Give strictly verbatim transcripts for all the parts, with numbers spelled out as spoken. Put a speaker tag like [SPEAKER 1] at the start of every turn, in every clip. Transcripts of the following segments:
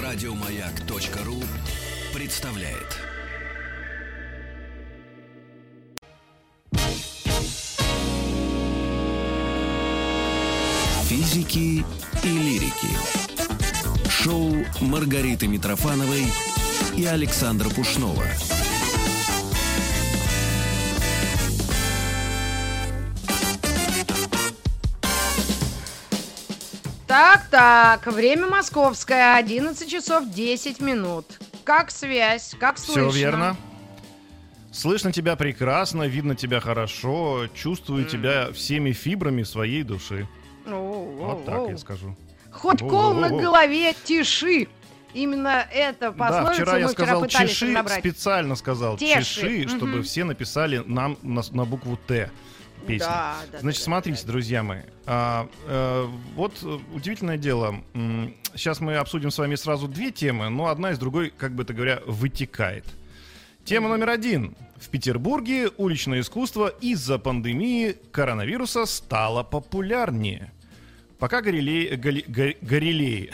[SPEAKER 1] Радиомаяк.ру представляет. Физики и лирики. Шоу Маргариты Митрофановой и Александра Пушнова.
[SPEAKER 2] Так-так, время московское, одиннадцать часов десять минут. Как связь, как слышно?
[SPEAKER 3] Все верно. Слышно тебя прекрасно, видно тебя хорошо, чувствую mm. тебя всеми фибрами своей души.
[SPEAKER 2] Oh, oh,
[SPEAKER 3] вот так
[SPEAKER 2] oh.
[SPEAKER 3] я скажу.
[SPEAKER 2] Хоть oh, кол oh, oh, на oh. голове тиши. Именно это пословицу
[SPEAKER 3] да, вчера
[SPEAKER 2] мы
[SPEAKER 3] я
[SPEAKER 2] вчера
[SPEAKER 3] сказал
[SPEAKER 2] пытались
[SPEAKER 3] чеши,
[SPEAKER 2] набрать.
[SPEAKER 3] Специально сказал
[SPEAKER 2] Теши.
[SPEAKER 3] чеши, mm-hmm. чтобы все написали нам на, на букву Т. Песни. Да, да, Значит, да, смотрите, да, да. друзья мои, а, а, вот удивительное дело. Сейчас мы обсудим с вами сразу две темы, но одна из другой, как бы это говоря, вытекает. Тема номер один. В Петербурге уличное искусство из-за пандемии коронавируса стало популярнее. Пока галереи, гале, галереи,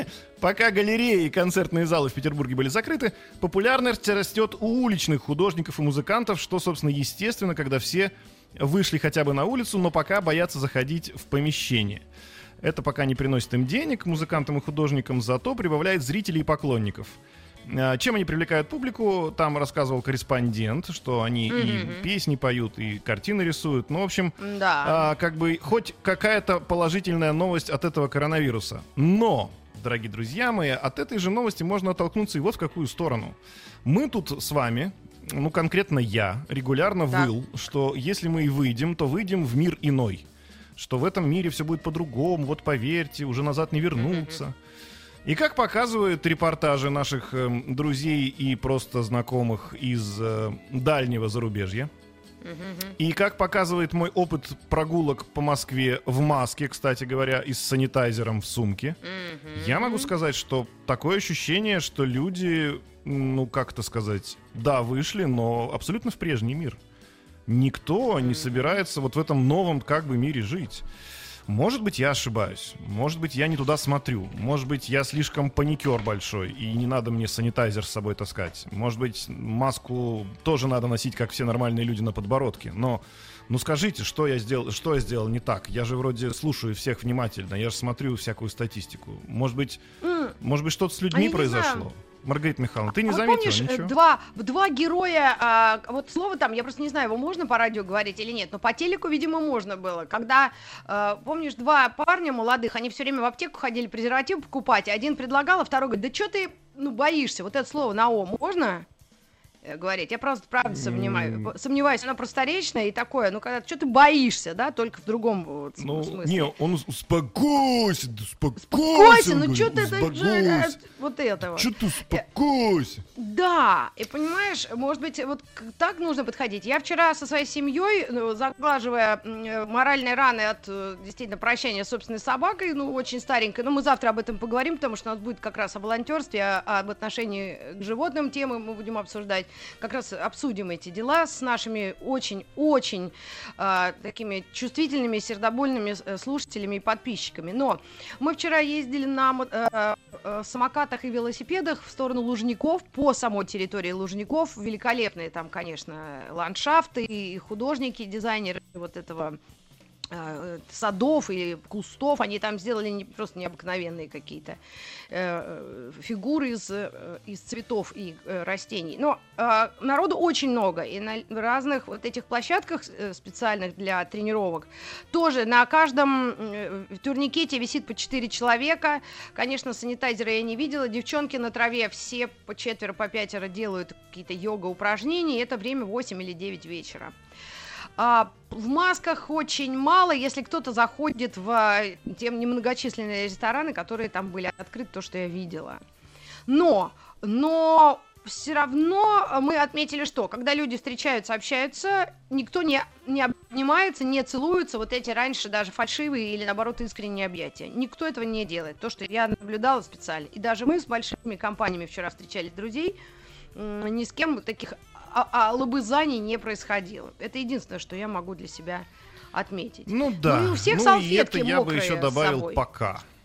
[SPEAKER 3] пока галереи и концертные залы в Петербурге были закрыты, популярность растет у уличных художников и музыкантов, что, собственно, естественно, когда все вышли хотя бы на улицу, но пока боятся заходить в помещение. Это пока не приносит им денег, музыкантам и художникам, зато прибавляет зрителей и поклонников. Чем они привлекают публику, там рассказывал корреспондент, что они mm-hmm. и песни поют, и картины рисуют. Ну, в общем, да. а, как бы хоть какая-то положительная новость от этого коронавируса. Но, дорогие друзья мои, от этой же новости можно оттолкнуться и вот в какую сторону. Мы тут с вами... Ну, конкретно я регулярно да. выл, что если мы и выйдем, то выйдем в мир иной. Что в этом мире все будет по-другому, вот поверьте, уже назад не вернуться. Mm-hmm. И как показывают репортажи наших э, друзей и просто знакомых из э, дальнего зарубежья, mm-hmm. и как показывает мой опыт прогулок по Москве в маске, кстати говоря, и с санитайзером в сумке, mm-hmm. я могу сказать, что такое ощущение, что люди... Ну, как это сказать? Да, вышли, но абсолютно в прежний мир. Никто не собирается вот в этом новом как бы мире жить. Может быть, я ошибаюсь. Может быть, я не туда смотрю. Может быть, я слишком паникер большой, и не надо мне санитайзер с собой таскать. Может быть, маску тоже надо носить, как все нормальные люди, на подбородке. Но, ну скажите, что я сделал, что я сделал не так? Я же вроде слушаю всех внимательно, я же смотрю всякую статистику. Может быть, mm. может быть, что-то с людьми а произошло? Маргарита Михайловна, ты не а заметила помнишь, ничего? Два,
[SPEAKER 2] два героя, а, вот слово там, я просто не знаю, его можно по радио говорить или нет, но по телеку, видимо, можно было. Когда, а, помнишь, два парня молодых, они все время в аптеку ходили презерватив покупать, один предлагал, а второй говорит, да что ты, ну, боишься, вот это слово на «о» можно говорить? Я просто, правда, сомневаюсь, mm. сомневаюсь, оно просторечное и такое, ну, когда что ты боишься, да, только в другом вот,
[SPEAKER 3] ну,
[SPEAKER 2] смысле.
[SPEAKER 3] Не, он успокойся, успокойся.
[SPEAKER 2] Успокойся, ну что ты так, вот этого.
[SPEAKER 3] Что ты успокойся?
[SPEAKER 2] Да, и понимаешь, может быть, вот так нужно подходить. Я вчера со своей семьей, ну, заглаживая моральные раны от, действительно, прощания с собственной собакой, ну, очень старенькой, но мы завтра об этом поговорим, потому что у нас будет как раз о волонтерстве, а об отношении к животным темы мы будем обсуждать. Как раз обсудим эти дела с нашими очень-очень э, такими чувствительными, сердобольными э, слушателями и подписчиками. Но мы вчера ездили на э, э, самокатах и велосипедах в сторону Лужников, по самой территории Лужников. Великолепные там, конечно, ландшафты и художники, дизайнеры вот этого... садов и кустов, они там сделали не, просто необыкновенные какие-то э, фигуры из, из цветов и э, растений. Но э, народу очень много, и на разных вот этих площадках э, специальных для тренировок тоже на каждом э, турникете висит по четыре человека. Конечно, санитайзера я не видела. Девчонки на траве все по четверо, по пятеро делают какие-то йога-упражнения, и это время восемь или девять вечера. А, в масках очень мало, если кто-то заходит в а, те немногочисленные рестораны, которые там были открыты, то, что я видела. Но, но все равно мы отметили, что когда люди встречаются, общаются, никто не, не обнимается, не целуется, вот эти раньше даже фальшивые или, наоборот, искренние объятия. Никто этого не делает, то, что я наблюдала специально. И даже мы с большими компаниями вчера встречали друзей, ни с кем таких... А, а лобызаний не происходило. Это единственное, что я могу для себя отметить.
[SPEAKER 3] Ну да.
[SPEAKER 2] Ну, у всех
[SPEAKER 3] ну,
[SPEAKER 2] салфетки
[SPEAKER 3] и это я бы еще добавил пока.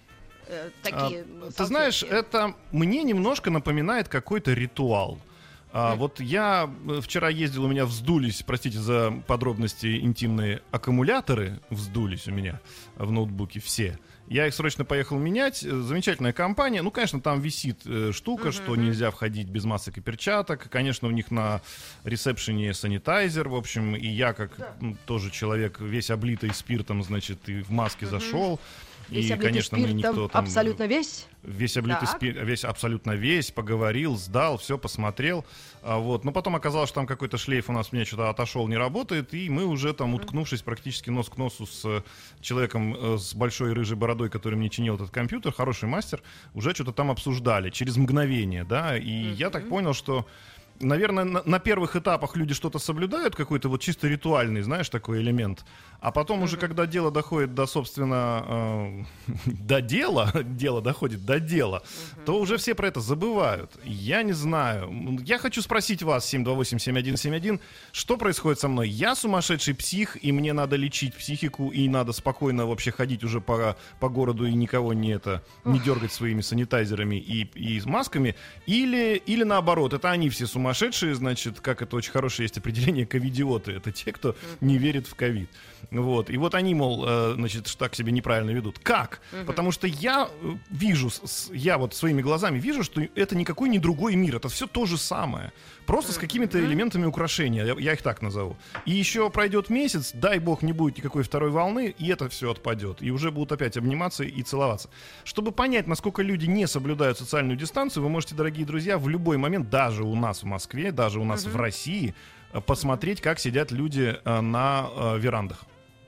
[SPEAKER 2] э, такие
[SPEAKER 3] а, Ты знаешь, это мне немножко напоминает какой-то ритуал. А, mm. Вот я вчера ездил, у меня вздулись, простите за подробности, интимные аккумуляторы вздулись у меня в ноутбуке все. Я их срочно поехал менять. Замечательная компания. Ну, конечно, там висит э, штука, mm-hmm. что нельзя входить без масок и перчаток. Конечно, у них на ресепшене санитайзер, в общем. И я, как yeah. тоже человек, весь облитый спиртом, значит, и в маске mm-hmm. зашел.
[SPEAKER 2] Весь
[SPEAKER 3] и, конечно, мы никто там...
[SPEAKER 2] Абсолютно весь?
[SPEAKER 3] Весь облитый спирт, весь, абсолютно весь, поговорил, сдал, все посмотрел. А, вот. Но потом оказалось, что там какой-то шлейф у нас мне что-то отошел, не работает. И мы уже там, уткнувшись практически нос к носу с человеком с большой рыжей бородой, который мне чинил этот компьютер, хороший мастер, уже что-то там обсуждали через мгновение, да. И mm-hmm. я так понял, что... Наверное, на, на первых этапах люди что-то соблюдают, какой-то вот чисто ритуальный, знаешь, такой элемент. А потом mm-hmm. уже, когда дело доходит до, собственно, э, до дела, дело доходит до дела, mm-hmm. то уже все про это забывают. Я не знаю. Я хочу спросить вас, семь два восемь семь один семь один, что происходит со мной? Я сумасшедший псих, и мне надо лечить психику, и надо спокойно вообще ходить уже по, по городу и никого не, это, не дергать своими санитайзерами и, и масками? Или, или наоборот, это они все сумасшедшие? Сумасшедшие, значит, как это очень хорошее есть определение, ковидиоты. Это те, кто не верит в ковид. Вот. И вот они, мол, э, значит, так себя неправильно ведут. Как? Uh-huh. Потому что я вижу, я вот своими глазами вижу, что это никакой не другой мир. Это все то же самое. Просто uh-huh. с какими-то элементами украшения. Я, я их так назову. И еще пройдет месяц, дай бог, не будет никакой второй волны, и это все отпадет. И уже будут опять обниматься и целоваться. Чтобы понять, насколько люди не соблюдают социальную дистанцию, вы можете, дорогие друзья, в любой момент, даже у нас в Москве, даже у нас uh-huh. в России, посмотреть, как сидят люди на э, верандах.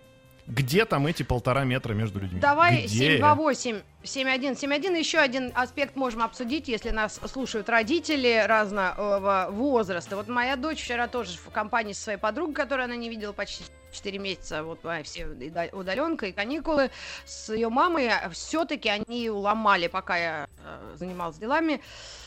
[SPEAKER 3] Где там эти полтора метра между людьми?
[SPEAKER 2] Давай семь два восемь семь один семь один. Еще один аспект можем обсудить, если нас слушают родители разного возраста. Вот моя дочь вчера тоже в компании со своей подругой, которую она не видела почти четыре месяца, вот все удаленка и каникулы, с ее мамой, все-таки они уломали, пока я э, занималась делами,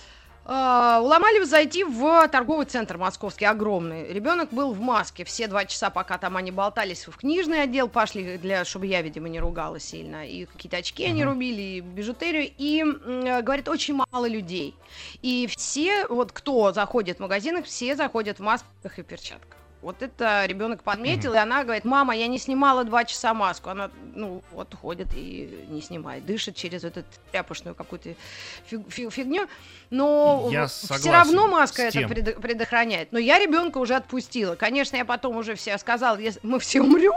[SPEAKER 2] Uh, уломали зайти в торговый центр московский, огромный. Ребенок был в маске все два часа, пока там они болтались, в книжный отдел пошли, для, чтобы я, видимо, не ругала сильно. И какие-то очки uh-huh. они рубили, и бижутерию. И, uh, говорит, очень мало людей. И все, вот кто заходит в магазинах, все заходят в масках и перчатках. Вот это ребенок подметил, mm-hmm. и она говорит: мама, я не снимала два часа маску. Она, ну, вот ходит и не снимает, дышит через эту тряпочную какую-то фиг, фиг, фигню. Но я все равно маска это пред, предохраняет. Но я ребенка уже отпустила. Конечно, я потом уже все сказала, если мы все умрем.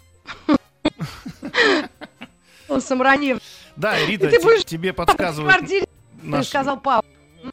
[SPEAKER 2] Он самранев.
[SPEAKER 3] Да, Рита, тебе подсказывает.
[SPEAKER 2] Ты сказал папа.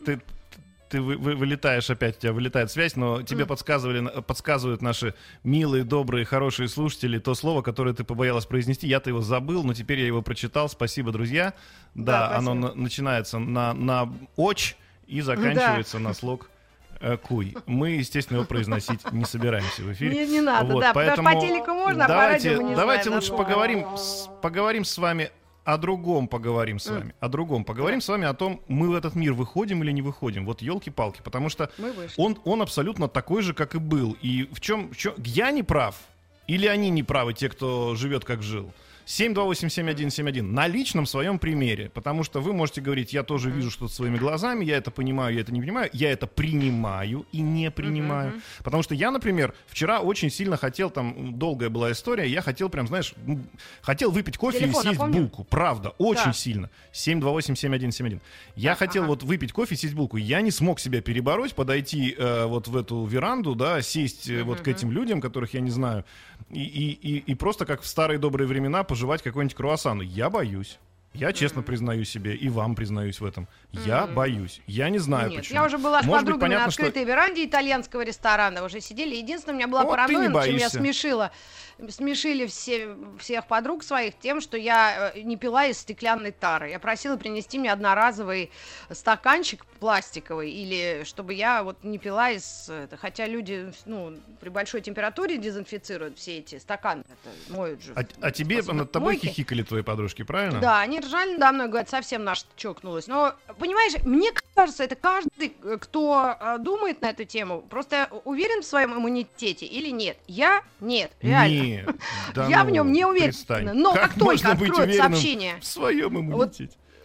[SPEAKER 3] Ты вы, вы, вылетаешь опять, у тебя вылетает связь, но тебе mm. подсказывали, подсказывают наши милые, добрые, хорошие слушатели то слово, которое ты побоялась произнести. Я-то его забыл, но теперь я его прочитал. Спасибо, друзья. Да, да оно на, начинается на, на «оч» и заканчивается да. на слог э, «куй». Мы, естественно, его произносить не собираемся в эфире.
[SPEAKER 2] Не, не надо, вот, да, поэтому по телеку можно,
[SPEAKER 3] давайте,
[SPEAKER 2] а по радио мы не
[SPEAKER 3] давайте
[SPEAKER 2] знаем,
[SPEAKER 3] лучше поговорим с, поговорим с вами о другом поговорим с вами. Mm. О другом поговорим mm. с вами о том, мы в этот мир выходим или не выходим. Вот елки-палки. Потому что он, он абсолютно такой же, как и был. И в чем, в чем... Я не прав? Или они не правы, те, кто живет, как жил? семь два восемь семь один семь один. На личном своем примере. Потому что вы можете говорить: я тоже вижу что-то своими глазами, я это понимаю, я это не понимаю, я это принимаю и не принимаю. Uh-huh. Потому что я, например, вчера очень сильно хотел, там долгая была история, я хотел прям, знаешь, хотел выпить кофе Телефон, и съесть напомню? булку. Правда, очень да. сильно. семь два восемь семь один семь один. Я uh-huh. хотел вот выпить кофе и съесть булку. Я не смог себя перебороть, подойти э, вот в эту веранду, да, сесть uh-huh. вот к этим людям, которых я не знаю, и, и, и, и просто как в старые добрые времена пожевать какой-нибудь круассан. Я боюсь. Я честно mm-hmm. признаю себе, и вам признаюсь в этом. Я mm-hmm. боюсь. Я не знаю,
[SPEAKER 2] Нет,
[SPEAKER 3] почему.
[SPEAKER 2] Я уже была с
[SPEAKER 3] Может
[SPEAKER 2] подругами
[SPEAKER 3] быть, понятно,
[SPEAKER 2] на открытой
[SPEAKER 3] что...
[SPEAKER 2] веранде итальянского ресторана. Уже сидели. Единственное, у меня была
[SPEAKER 3] вот
[SPEAKER 2] паранойя, чем я смешила. Смешили все, всех подруг своих тем, что я не пила из стеклянной тары. Я просила принести мне одноразовый стаканчик пластиковый, или чтобы я вот не пила из... Хотя люди, ну, при большой температуре дезинфицируют все эти стаканы. Это моют же.
[SPEAKER 3] А, а тебе над тобой мойки. Хихикали твои подружки, правильно?
[SPEAKER 2] Да, они ржали надо мной, говорят, совсем наш чокнулась. Но, понимаешь, мне кажется, это каждый, кто э, думает на эту тему, просто уверен в своем иммунитете или нет. Я нет, реально.
[SPEAKER 3] Нет, да
[SPEAKER 2] я
[SPEAKER 3] ну,
[SPEAKER 2] в нем не уверена.
[SPEAKER 3] Перестань.
[SPEAKER 2] Но
[SPEAKER 3] как,
[SPEAKER 2] как только откроют сообщение
[SPEAKER 3] в своем иммунитете?
[SPEAKER 2] Вот,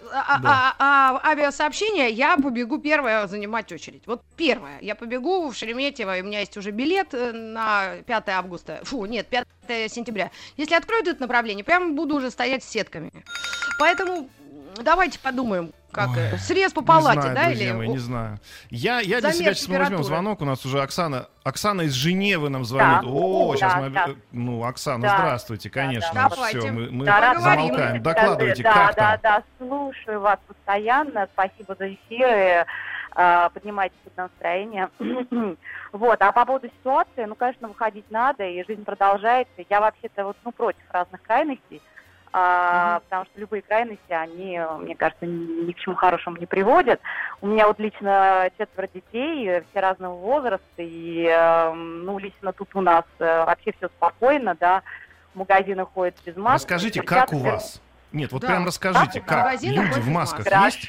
[SPEAKER 2] а, да. а, а, авиасообщение, я побегу первая занимать очередь. Вот первая. Я побегу в Шереметьево, и у меня есть уже билет на пятое августа. Фу, нет, пятое сентября. Если откроют это направление, прямо буду уже стоять с сетками. Поэтому давайте подумаем. Как Ой, срез по палате,
[SPEAKER 3] знаю,
[SPEAKER 2] да?
[SPEAKER 3] Или...
[SPEAKER 2] Мои,
[SPEAKER 3] не знаю. Я, я для себя сейчас мы возьмем звонок. У нас уже Оксана. Оксана из Женевы нам звонит. Да. О, да, сейчас да, мы... Да. Ну, Оксана, да. здравствуйте, конечно. Да, да. Все, мы, мы да, замолкаем. Докладывайте,
[SPEAKER 4] да,
[SPEAKER 3] как
[SPEAKER 4] да,
[SPEAKER 3] там?
[SPEAKER 4] Да, да, слушаю вас постоянно. Спасибо за эфиры. Поднимайте настроение. Вот, а по поводу ситуации, ну, конечно, выходить надо, и жизнь продолжается. Я вообще-то вот, ну, против разных крайностей. Uh-huh. Потому что любые крайности, они, мне кажется, ни, ни к чему хорошему не приводят. У меня вот лично четверо детей, все разного возраста, и, ну, лично тут у нас вообще все спокойно, да, в магазины ходят без масок.
[SPEAKER 3] Расскажите, как у вас? Нет, вот да. прям расскажите, как, как? Люди в масках
[SPEAKER 4] Хорошо.
[SPEAKER 3] есть?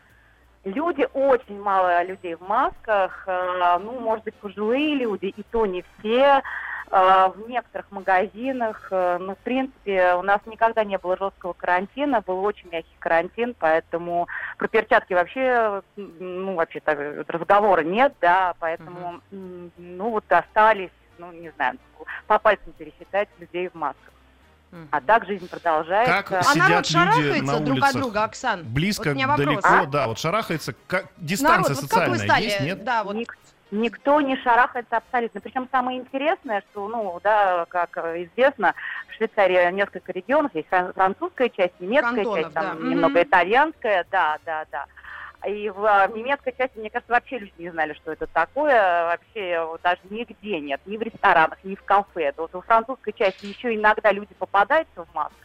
[SPEAKER 4] Люди, очень мало людей в масках, ну, может быть, пожилые люди, и то не все. В некоторых магазинах, ну, в принципе, у нас никогда не было жесткого карантина, был очень мягкий карантин, поэтому про перчатки вообще, ну, вообще так разговора нет, да, поэтому, uh-huh. ну, вот остались, ну, не знаю, по пальцам пересчитать людей в масках. Uh-huh. А так жизнь продолжается.
[SPEAKER 3] Как а сидят люди на
[SPEAKER 2] друг
[SPEAKER 3] улицах,
[SPEAKER 2] от друга, Оксан?
[SPEAKER 3] Близко, вот далеко, а? да, вот шарахается, как, дистанция народ, социальная вот как есть, нет?
[SPEAKER 2] Да, вот.
[SPEAKER 4] Никто не шарахается абсолютно. Причем самое интересное, что, ну, да, как известно, в Швейцарии несколько регионов, есть французская часть, немецкая Кантонов, часть, там да. немного mm-hmm. итальянская, да, да, да. И в, в немецкой части, мне кажется, вообще люди не знали, что это такое. Вообще даже нигде нет, ни в ресторанах, ни в кафе. Вот во французской части еще иногда люди попадаются в масках.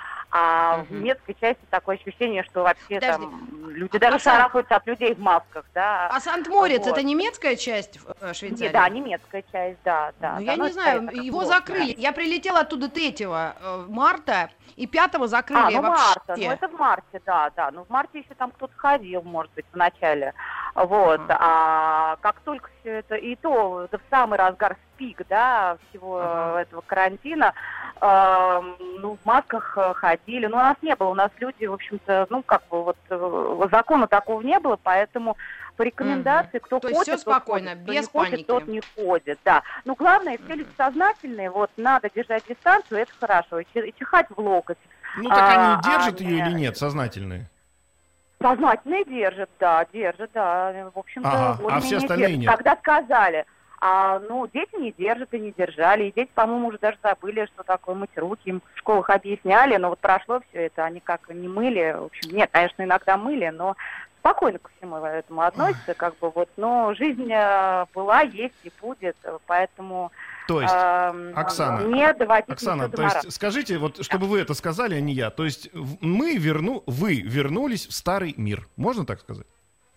[SPEAKER 4] А uh-huh. в немецкой части такое ощущение, что вообще Подожди. там люди даже а шарахаются от людей в масках, да.
[SPEAKER 2] А Санкт-Морец вот. это немецкая часть Швейцарии?
[SPEAKER 4] Да, немецкая часть, да, да.
[SPEAKER 2] Ну,
[SPEAKER 4] да,
[SPEAKER 2] я не знаю, его плохо, закрыли. Да. Я прилетела оттуда третьего марта, и пятого закрыли
[SPEAKER 4] а, ну,
[SPEAKER 2] вообще.
[SPEAKER 4] марта, ну это в марте, да, да. Ну в марте еще там кто-то ходил, может быть, в начале. Вот. Uh-huh. А как только все это, и то, это в самый разгар пик, да, всего uh-huh. этого карантина, э, ну, в масках ходили. Ну, у нас не было, у нас люди, в общем-то, ну, как бы вот закона такого не было, поэтому по рекомендации, кто
[SPEAKER 2] То
[SPEAKER 4] ходит,
[SPEAKER 2] есть все спокойно,
[SPEAKER 4] ходит,
[SPEAKER 2] без
[SPEAKER 4] кто не
[SPEAKER 2] паники.
[SPEAKER 4] Ходит, тот не ходит, да. Ну, главное, все люди сознательные, вот, надо держать дистанцию, это хорошо, и чихать в локоть.
[SPEAKER 3] Ну, так они а, держат а, ее или нет, сознательные?
[SPEAKER 4] Сознательные держат, да, держат, да. В общем-то,
[SPEAKER 3] ага. а все остальные
[SPEAKER 4] держат.
[SPEAKER 3] нет?
[SPEAKER 4] Когда сказали, а, ну, дети не держат и не держали, и дети, по-моему, уже даже забыли, что такое мыть руки, им в школах объясняли, но вот прошло все это, они как не мыли, в общем, нет, конечно, иногда мыли, но спокойно ко всему этому относятся, как бы вот, но жизнь была, есть и будет, поэтому...
[SPEAKER 3] То есть, э, Оксана,
[SPEAKER 4] не
[SPEAKER 3] Оксана, то есть, скажите, вот, чтобы вы это сказали, а не я, то есть мы верну, вы вернулись в старый мир, можно так сказать?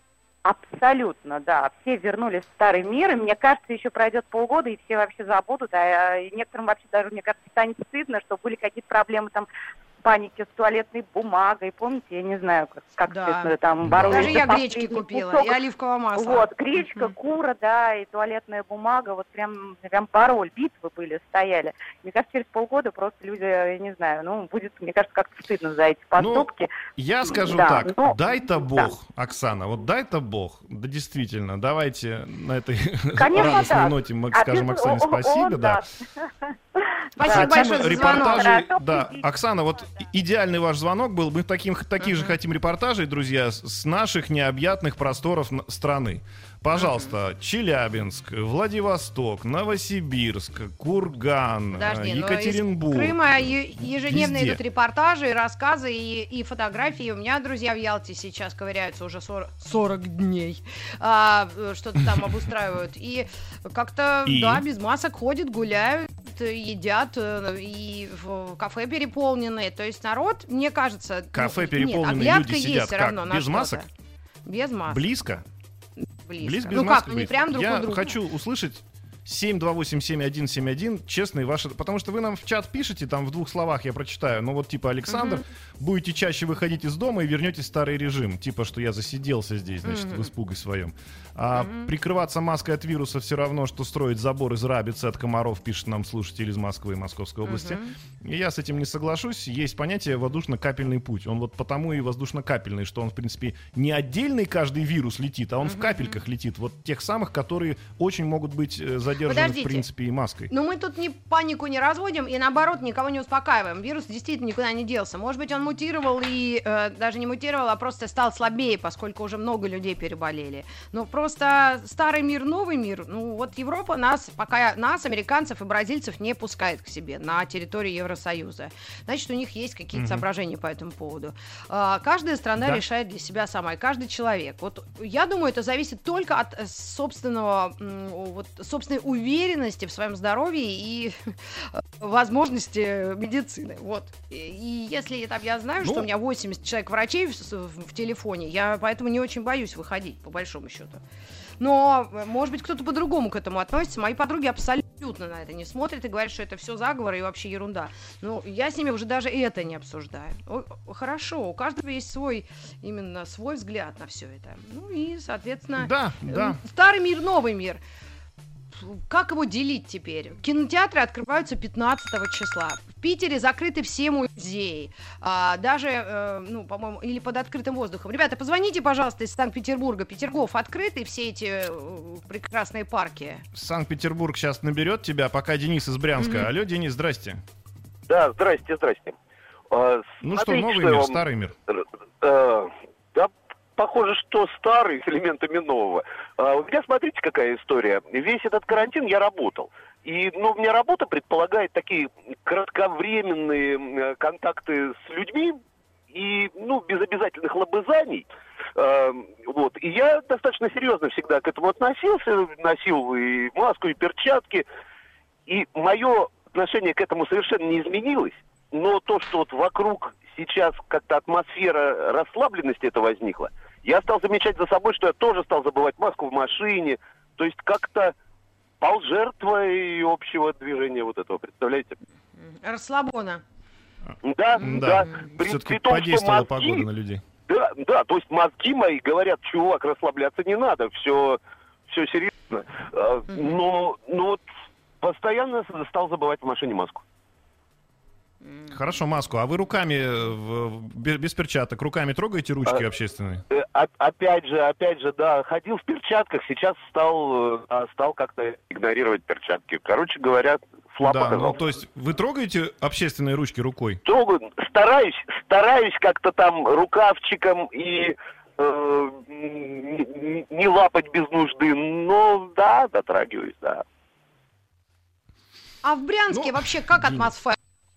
[SPEAKER 4] Абсолютно, да, все вернулись в старый мир, и мне кажется, еще пройдет полгода, и все вообще забудут, а и некоторым вообще даже, мне кажется, станет стыдно, что были какие-то проблемы там, паники с туалетной бумагой, помните, я не знаю, как, как
[SPEAKER 2] да.
[SPEAKER 4] все там боролись.
[SPEAKER 2] Даже я гречки купила, кусок. И оливковое масло.
[SPEAKER 4] Вот, гречка, mm-hmm. кура, да, и туалетная бумага, вот прям, прям пароль, битвы были, стояли. Мне кажется, через полгода просто люди, я не знаю, ну, будет, мне кажется, как-то стыдно за эти поступки.
[SPEAKER 3] Ну, я скажу
[SPEAKER 4] да,
[SPEAKER 3] так,
[SPEAKER 4] но...
[SPEAKER 3] дай-то Бог, да. Оксана, вот дай-то Бог, да действительно, давайте на этой
[SPEAKER 4] Конечно,
[SPEAKER 3] радостной
[SPEAKER 4] да.
[SPEAKER 3] ноте мы
[SPEAKER 4] а
[SPEAKER 3] скажем
[SPEAKER 4] без...
[SPEAKER 3] Оксане спасибо,
[SPEAKER 4] он,
[SPEAKER 3] да.
[SPEAKER 2] Спасибо большое за
[SPEAKER 3] репортажей, да, Оксана, вот идеальный ваш звонок был. Мы таким, таких uh-huh. же хотим репортажей, друзья, с наших необъятных просторов страны. Пожалуйста, uh-huh. Челябинск, Владивосток, Новосибирск, Курган,
[SPEAKER 2] Подожди,
[SPEAKER 3] Екатеринбург.
[SPEAKER 2] Из Крыма ежедневно
[SPEAKER 3] Везде.
[SPEAKER 2] идут репортажи, рассказы и, и фотографии. У меня друзья в Ялте сейчас ковыряются уже сорок, сорок дней. А, что-то там обустраивают. И как-то, и? да, без масок ходят, гуляют, едят, и в кафе переполненные. То есть народ, мне кажется...
[SPEAKER 3] Кафе
[SPEAKER 2] ну,
[SPEAKER 3] переполненные,
[SPEAKER 2] нет,
[SPEAKER 3] люди сидят
[SPEAKER 2] все
[SPEAKER 3] как?
[SPEAKER 2] равно
[SPEAKER 3] Без масок?
[SPEAKER 2] Без масок.
[SPEAKER 3] Близко?
[SPEAKER 2] Близко.
[SPEAKER 3] Близ, без
[SPEAKER 2] ну
[SPEAKER 3] масок
[SPEAKER 2] как, ну не прям друг
[SPEAKER 3] Я
[SPEAKER 2] у друга.
[SPEAKER 3] хочу услышать семь два восемь семь один семь один, честные ваши... Потому что вы нам в чат пишете, там в двух словах я прочитаю, ну вот типа Александр, uh-huh. будете чаще выходить из дома и вернетесь в старый режим. Типа, что я засиделся здесь, значит, uh-huh. в испуге своем. А uh-huh. прикрываться маской от вируса все равно, что строить забор из рабицы от комаров, пишет нам слушатель из Москвы и Московской области. Uh-huh. И я с этим не соглашусь. Есть понятие воздушно-капельный путь. Он вот потому и воздушно-капельный, что он, в принципе, не отдельный каждый вирус летит, а он uh-huh. в капельках летит. Вот тех самых, которые очень могут быть задержаны, Подождите. в принципе, и маской.
[SPEAKER 2] Но мы тут ни панику не разводим и, наоборот, никого не успокаиваем. Вирус действительно никуда не делся. Может быть, он мутировал и э, даже не мутировал, а просто стал слабее, поскольку уже много людей переболели. Но просто старый мир, новый мир. Ну, вот Европа нас, пока нас, американцев и бразильцев, не пускает к себе на территорию Евросоюза. Значит, у них есть какие-то угу. соображения по этому поводу. Э, каждая страна да. решает для себя сама, и каждый человек. Вот я думаю, это зависит только от собственного, вот, собственной уверенности в своем здоровье и возможности медицины. Вот. И, и если там, я знаю, ну, что у меня восемьдесят человек врачей в, в, в телефоне, я поэтому не очень боюсь выходить, по большому счету. Но, может быть, кто-то по-другому к этому относится. Мои подруги абсолютно на это не смотрят и говорят, что это все заговор и вообще ерунда. Ну, я с ними уже даже это не обсуждаю. О, хорошо, у каждого есть свой, именно свой взгляд на все это. Ну и, соответственно,
[SPEAKER 3] да, да.
[SPEAKER 2] старый мир, новый мир. Как его делить теперь? Кинотеатры открываются пятнадцатого числа. В Питере закрыты все музеи. А, даже, э, ну, по-моему, или под открытым воздухом. Ребята, позвоните, пожалуйста, из Санкт-Петербурга. Петергоф открыты, все эти э, прекрасные парки?
[SPEAKER 3] Санкт-Петербург сейчас наберет тебя, пока Денис из Брянска. Mm-hmm. Алло, Денис, здрасте.
[SPEAKER 5] Да, здрасте, здрасте.
[SPEAKER 3] А, ну смотрите, что, новый что мир, вам... старый мир?
[SPEAKER 5] А, да, похоже, что старый с элементами нового. А, у меня, смотрите, какая история. Весь этот карантин я работал. И, ну, у меня работа предполагает такие кратковременные контакты с людьми и, ну, без обязательных лобызаний. А, вот. И я достаточно серьезно всегда к этому относился. Носил и маску, и перчатки. И мое отношение к этому совершенно не изменилось. Но то, что вот вокруг сейчас как-то атмосфера расслабленности это возникла, я стал замечать за собой, что я тоже стал забывать маску в машине. То есть как-то пал жертвой общего движения вот этого, представляете?
[SPEAKER 2] Расслабона.
[SPEAKER 5] Да, да.
[SPEAKER 3] да. Все-таки подействовала погода на людей.
[SPEAKER 5] Да, да, то есть мозги мои говорят, чувак, расслабляться не надо, все, все серьезно. Но, но вот постоянно стал забывать в машине маску.
[SPEAKER 3] Хорошо, маску. А вы руками, без, без перчаток, руками трогаете ручки а, общественные?
[SPEAKER 5] А, опять же, опять же, да, ходил в перчатках, сейчас стал, стал как-то игнорировать перчатки. Короче говоря, слабо.
[SPEAKER 3] Да, ну, то есть вы трогаете общественные ручки рукой?
[SPEAKER 5] Трогаю, стараюсь, стараюсь как-то там рукавчиком и э, не, не лапать без нужды, но да, дотрагиваюсь, да.
[SPEAKER 2] А в Брянске ну, вообще как атмосфера?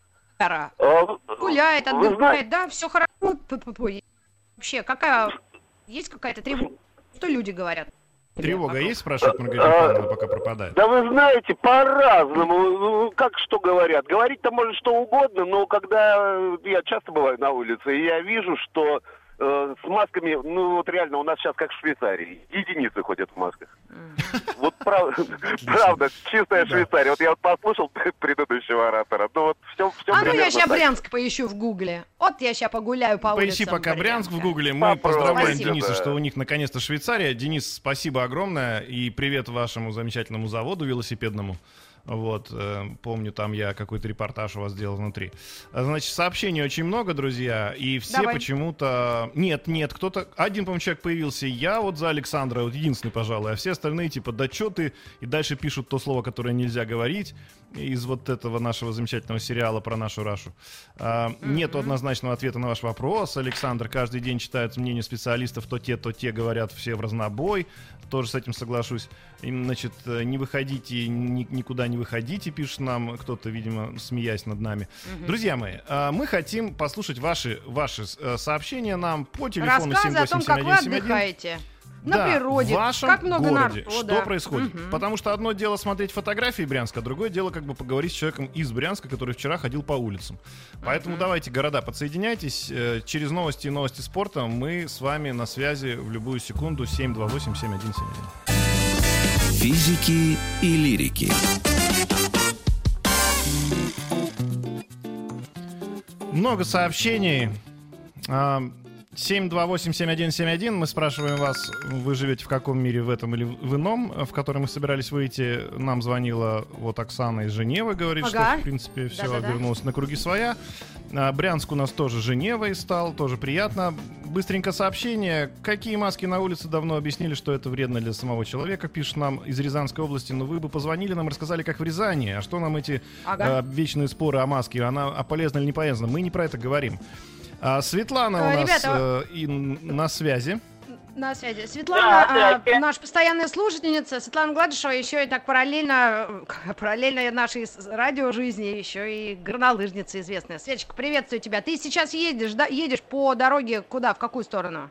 [SPEAKER 2] Гуляет, отдыхает, да, все хорошо. Вообще, какая есть какая-то тревога? Что люди говорят?
[SPEAKER 3] Тревога есть, спрашивает Маргарита Михайловна, пока пропадает?
[SPEAKER 5] Да вы знаете, по-разному. Ну, как что говорят? Говорить-то может что угодно, но когда я часто бываю на улице, и я вижу, что э, с масками, ну вот реально у нас сейчас как в Швейцарии, единицы ходят в масках. Вот правда, правда, чистая Швейцария. Вот я вот послушал предыдущего оратора. Ну вот все, все.
[SPEAKER 2] А ну я сейчас Брянск поищу в Гугле. Вот я сейчас погуляю по улицам.
[SPEAKER 3] Поищи пока Брянск в Гугле. Мы поздравляем Дениса, что у них наконец-то Швейцария. Денис, спасибо огромное и привет вашему замечательному заводу велосипедному. Вот, э, помню, там я какой-то репортаж у вас сделал внутри. Значит, сообщений очень много, друзья, и все Давай. почему-то... Нет, нет, кто-то... Один, по-моему, человек появился, я вот за Александра, вот единственный, пожалуй, а все остальные, типа, да чё ты? И дальше пишут то слово, которое нельзя говорить из вот этого нашего замечательного сериала про нашу Рашу. А, mm-hmm. Нету однозначного ответа на ваш вопрос. Александр каждый день читает мнение специалистов, то те, то те говорят все в разнобой. Тоже с этим соглашусь. Им, значит, не выходите, ни, никуда не выходите, пишет нам кто-то, видимо, смеясь над нами. Угу. Друзья мои, мы хотим послушать ваши, ваши сообщения нам по телефону семь восемь семь один семь один.
[SPEAKER 2] Рассказы о том, как вы отдыхаете. На
[SPEAKER 3] да,
[SPEAKER 2] природе,
[SPEAKER 3] в вашем
[SPEAKER 2] как много
[SPEAKER 3] городе,
[SPEAKER 2] народа.
[SPEAKER 3] что происходит.
[SPEAKER 2] Угу.
[SPEAKER 3] Потому что одно дело смотреть фотографии Брянска, а другое дело как бы поговорить с человеком из Брянска, который вчера ходил по улицам. Поэтому угу. давайте, города, подсоединяйтесь. Через новости и новости спорта мы с вами на связи в любую секунду. Семь два восемь семь один семь один.
[SPEAKER 1] Физики и лирики.
[SPEAKER 3] Много сообщений. семь два восемь семь один семь один. Мы спрашиваем вас, вы живете в каком мире, в этом или в ином, в который мы собирались выйти. Нам звонила вот Оксана из Женевы, говорит, ага. что, в принципе, все Да-да-да. вернулось на круги своя. Брянск у нас тоже Женевой стал, тоже приятно. Быстренько сообщение. Какие маски на улице? Давно объяснили, что это вредно для самого человека, пишет нам из Рязанской области. Но вы бы позвонили нам и рассказали, как в Рязани. А что нам эти ага. а, вечные споры о маске? Она а полезна или не полезна? Мы не про это говорим. А, Светлана у нас Ребята, э, и на связи.
[SPEAKER 2] На связи. Светлана, да, а, наша постоянная слушательница, Светлана Гладышева, еще и так параллельно, параллельно нашей радиожизни, еще и горнолыжница известная. Светочка, приветствую тебя. Ты сейчас едешь, да, едешь по дороге куда, в какую сторону?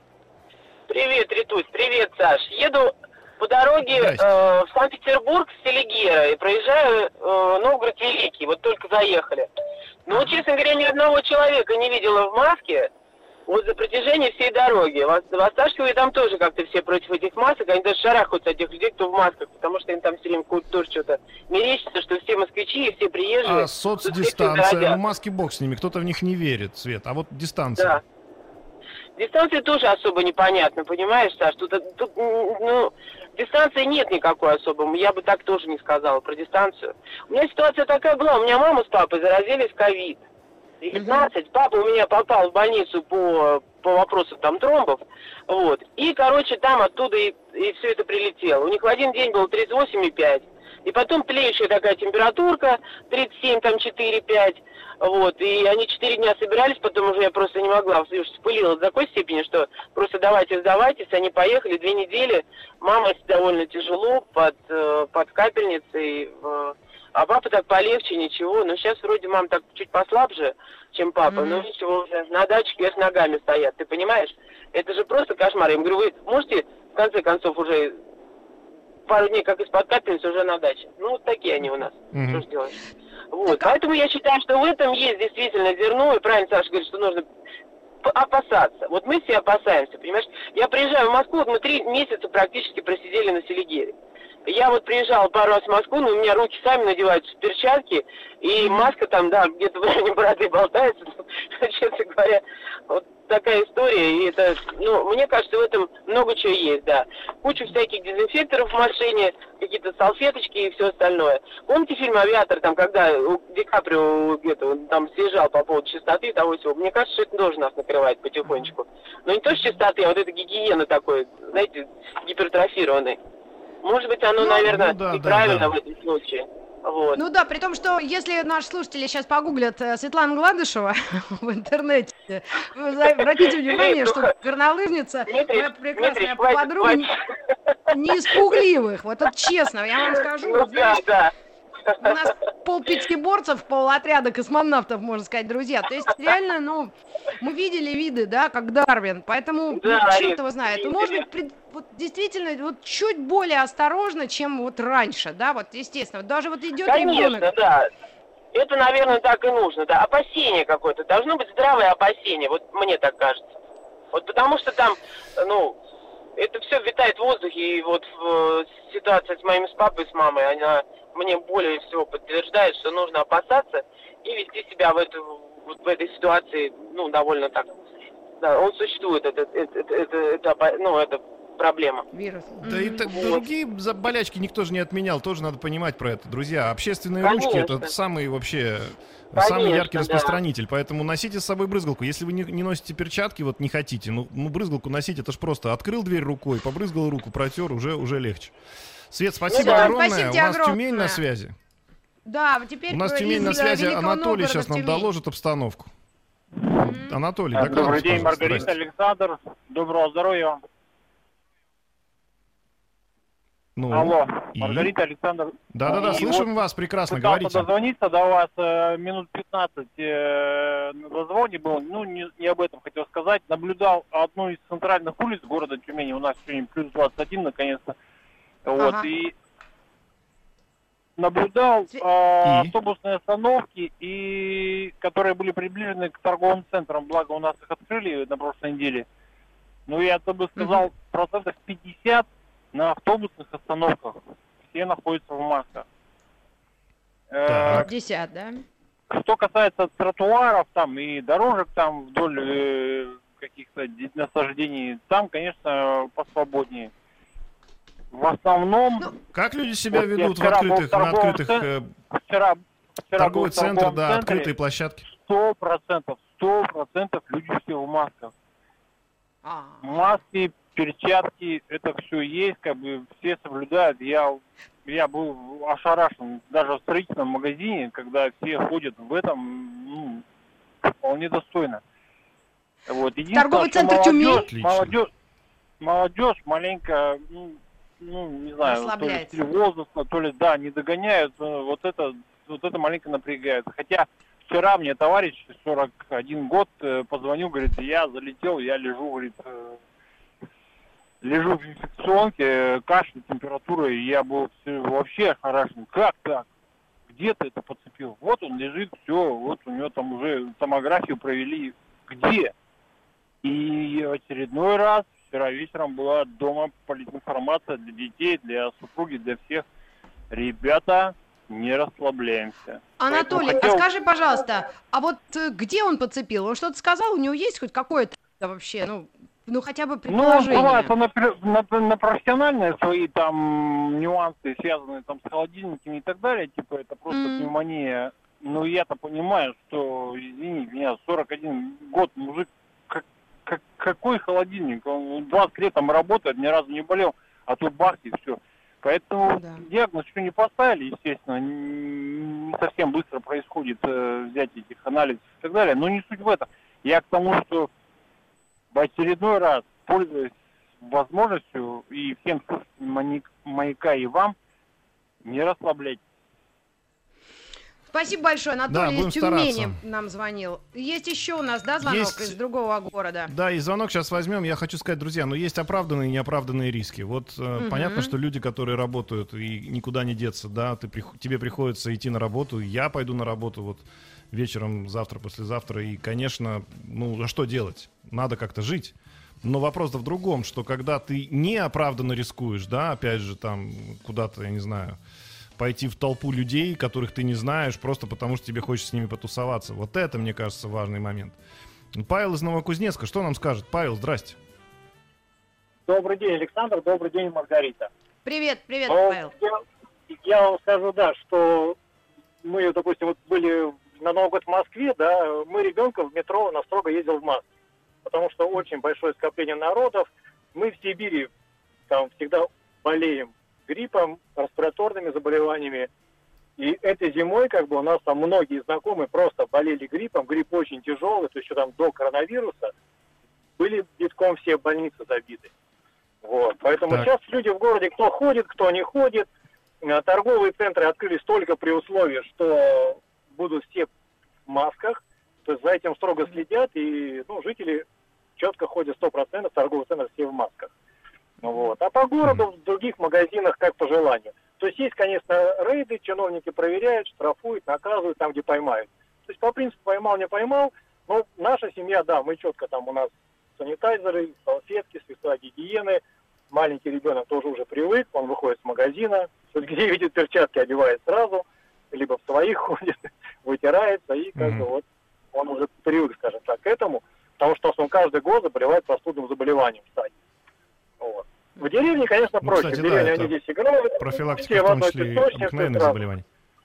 [SPEAKER 6] Привет, Ритусь, привет, Саш. Еду по дороге э, в Санкт-Петербург с Селигера и проезжаю э, Новгород Великий, вот только заехали. Но, честно говоря, ни одного человека не видела в маске вот за протяжении всей дороги. В Осташкове там тоже как-то все против этих масок, они даже шарахаются от тех людей, кто в масках, потому что им там все время тоже что-то мерещится, что все москвичи и все приезжие.
[SPEAKER 3] А соцдистанция, ну маски бог с ними, кто-то в них не верит, Свет, а вот дистанция.
[SPEAKER 6] Да. Дистанция тоже особо непонятна, понимаешь, Саш? Тут, тут, ну, дистанции нет никакой особой, я бы так тоже не сказала про дистанцию. У меня ситуация такая была, у меня мама с папой заразились ковид. девятнадцать, mm-hmm. папа у меня попал в больницу по, по вопросу там тромбов, вот. И, короче, там оттуда и, и все это прилетело. У них в один день было тридцать восемь и пять. И потом тлеющая такая температурка, тридцать семь, там четыре пять. Вот, и они четыре дня собирались, потом уже я просто не могла, уж спылила до такой степени, что просто давайте, сдавайтесь, они поехали, две недели, мама довольно тяжело, под, под капельницей, а папа так полегче, ничего, но сейчас вроде мама так чуть послабже, чем папа, mm-hmm. но ничего, уже на даче вверх ногами стоят, ты понимаешь? Это же просто кошмар, я им говорю, вы можете в конце концов уже пару дней как из-под капельницы уже на даче, ну вот такие они у нас, mm-hmm. что ж делаешь? Вот, поэтому я считаю, что в этом есть действительно зерно, и правильно Саша говорит, что нужно опасаться. Вот мы все опасаемся, понимаешь? Я приезжаю в Москву, вот мы три месяца практически просидели на Селигере. Я вот приезжала пару раз в Москву, но у меня руки сами надеваются в перчатки, и маска там, да, где-то в районе бороды болтается, честно говоря, вот такая история, и это, ну, мне кажется, в этом много чего есть, да. Куча всяких дезинфекторов в машине, какие-то салфеточки и все остальное. Помните фильм «Авиатор», там, когда Ди Каприо где-то он там съезжал по поводу чистоты того всего? Мне кажется, что это тоже нас накрывает потихонечку. Но не то что чистоты, а вот эта гигиена такой, знаете, гипертрофированной. Может быть, оно, ну, наверное, ну, да, неправильно да, да. в этом случае. Вот.
[SPEAKER 2] Ну да, при том, что если наши слушатели сейчас погуглят э, Светлана Гладышева в интернете, вы обратите внимание, что горнолыжница, моя прекрасная подруга, не из пугливых, вот это честно, я вам скажу.
[SPEAKER 6] Ну, да, да.
[SPEAKER 2] У нас полпятигорцев, пол-отряда космонавтов, можно сказать, друзья. То есть реально, ну, мы видели виды, да, как Дарвин, поэтому, да, ну, черт его знает. Может быть, пред, вот, действительно, вот чуть более осторожно, чем вот раньше, да, вот, естественно. Даже вот идет
[SPEAKER 6] Конечно,
[SPEAKER 2] ребенок.
[SPEAKER 6] Да. Это, наверное, так и нужно, да. Опасение какое-то. Должно быть здравое опасение, вот мне так кажется. Вот потому что там, ну, это все витает в воздухе, и вот в, ситуация с моим с папой, с мамой, она мне более всего подтверждает, что нужно опасаться и вести себя в, эту, в этой ситуации, ну, довольно так. Да, он существует, это, это, это, это, это, ну, это проблема.
[SPEAKER 2] Вирус.
[SPEAKER 3] Да mm-hmm. и так, вот. Другие болячки никто же не отменял, тоже надо понимать про это. Друзья, общественные
[SPEAKER 6] Конечно.
[SPEAKER 3] ручки — это самый вообще...
[SPEAKER 6] Конечно,
[SPEAKER 3] самый яркий
[SPEAKER 6] да.
[SPEAKER 3] распространитель, поэтому носите с собой брызгалку. Если вы не, не носите перчатки, вот не хотите, ну, ну брызгалку носите, это ж просто открыл дверь рукой, побрызгал руку, протер, уже, уже легче. Свет, спасибо ну, да, огромное. Спасибо, у нас огромное. Тюмень на связи.
[SPEAKER 2] Да, теперь
[SPEAKER 3] у нас Тюмень на связи. Анатолий сейчас нам доложит обстановку. Mm-hmm. Анатолий,
[SPEAKER 7] так, добрый день, Маргарита, Александр. Доброго здоровья вам.
[SPEAKER 3] Ну,
[SPEAKER 7] Алло,
[SPEAKER 3] и...
[SPEAKER 7] Маргарита, Александр.
[SPEAKER 3] Да-да-да, слышим вот вас прекрасно,
[SPEAKER 7] пытался
[SPEAKER 3] говорите.
[SPEAKER 7] Дозвониться до вас э, минут пятнадцать э, на дозвоне был, ну не, не об этом хотел сказать. Наблюдал одну из центральных улиц города Тюмени, у нас сегодня плюс двадцать один наконец-то. Вот, ага. и наблюдал э, и? автобусные остановки, и, которые были приближены к торговым центрам, благо у нас их открыли на прошлой неделе. Ну я бы сказал, угу. процентов пятьдесят на автобусных остановках все находятся в масках.
[SPEAKER 2] пятьдесят, да?
[SPEAKER 7] Что касается тротуаров там и дорожек там вдоль э, каких-то насаждений, там, конечно, посвободнее. В основном...
[SPEAKER 3] Ну, как люди себя
[SPEAKER 7] вот
[SPEAKER 3] ведут в открытых, на открытых... Э,
[SPEAKER 7] вчера, вчера
[SPEAKER 3] торговый центр, да,
[SPEAKER 7] центре,
[SPEAKER 3] открытые площадки.
[SPEAKER 7] Сто процентов, сто процентов люди все в масках.
[SPEAKER 2] А.
[SPEAKER 7] Маски, перчатки, это все есть, как бы все соблюдают. Я... Я был ошарашен даже в строительном магазине, когда все ходят в этом, ну, вполне достойно. Вот.
[SPEAKER 2] Торговый центр молодежь,
[SPEAKER 7] Тюмень? Молодежь, молодежь маленько, ну, ну не знаю, то ли стиль возраста, то ли, да, не догоняют, вот это, вот это маленько напрягает. Хотя вчера мне товарищ, сорок один год, позвонил, говорит, я залетел, я лежу, говорит, лежу в инфекционке, кашель, температура, и я был вообще ошарашен. Как так? Где ты это подцепил? Вот он лежит, все, вот у него там уже томографию провели. Где? И очередной раз вчера вечером была дома политинформация для детей, для супруги, для всех. Ребята, не расслабляемся.
[SPEAKER 2] Анатолий, хотел... а скажи, пожалуйста, а вот где он подцепил? Он что-то сказал? У него есть хоть какое-то вообще, ну... Ну, хотя бы предположение.
[SPEAKER 7] Ну, бывает, на, на, на профессиональные свои там нюансы, связанные там с холодильниками и так далее, типа это просто mm. пневмония. Но я-то понимаю, что, извини меня, сорок один год, мужик, как, как, какой холодильник? Он двадцать лет там работает, ни разу не болел, а тут бах и все. Поэтому да. диагноз еще не поставили, естественно, не совсем быстро происходит э, взятие этих анализов и так далее, но не суть в этом. Я к тому, что в очередной раз, пользуясь возможностью, и всем слушателям «Маяка» и вам, не расслабляйтесь.
[SPEAKER 2] Спасибо большое. Анатолий да, из Тюмени стараться. Нам звонил. Есть еще у нас, да, звонок есть... из другого города?
[SPEAKER 3] Да, и звонок сейчас возьмем. Я хочу сказать, друзья, но есть оправданные и неоправданные риски. Вот угу. понятно, что люди, которые работают и никуда не деться, да, ты, тебе приходится идти на работу, я пойду на работу, вот, вечером, завтра, послезавтра. И, конечно, ну, а что делать? Надо как-то жить. Но вопрос-то в другом, что когда ты неоправданно рискуешь, да, опять же, там, куда-то, я не знаю, пойти в толпу людей, которых ты не знаешь, просто потому что тебе хочется с ними потусоваться. Вот это, мне кажется, важный момент. Павел из Новокузнецка, что нам скажет? Павел, здрасте.
[SPEAKER 8] Добрый день, Александр, добрый день, Маргарита.
[SPEAKER 2] Привет, привет,
[SPEAKER 8] Но
[SPEAKER 2] Павел.
[SPEAKER 8] Я, я вам скажу, да, что мы, допустим, вот были на Новый год в Москве, да, мы ребенка в метро на строго ездил в маске, потому что очень большое скопление народов. Мы в Сибири там всегда болеем гриппом, респираторными заболеваниями. И этой зимой, как бы, у нас там многие знакомые просто болели гриппом. Грипп очень тяжелый, то есть еще там до коронавируса были битком все больницы забиты. Вот. Поэтому так. Сейчас люди в городе, кто ходит, кто не ходит. Торговые центры открылись только при условии, что будут все в масках, то есть за этим строго следят, и ну, жители четко ходят сто процентов, торговый центр все в масках. Вот. А по городу, в других магазинах, как по желанию. То есть есть, конечно, рейды, чиновники проверяют, штрафуют, наказывают там, где поймают. То есть по принципу поймал, не поймал, но наша семья, да, мы четко там, у нас санитайзеры, салфетки, средства гигиены, маленький ребенок тоже уже привык, он выходит с магазина, то есть где видит перчатки, одевает сразу, либо в своих ходит, вытирается, и как бы вот он уже привык, скажем так, к этому, потому что он каждый год заболевает простудным заболеванием в стадии. Вот. В деревне, конечно, ну, проще. Кстати, в деревне да, они здесь играют.
[SPEAKER 3] Профилактика, в том числе, обыкновенных заболеваний.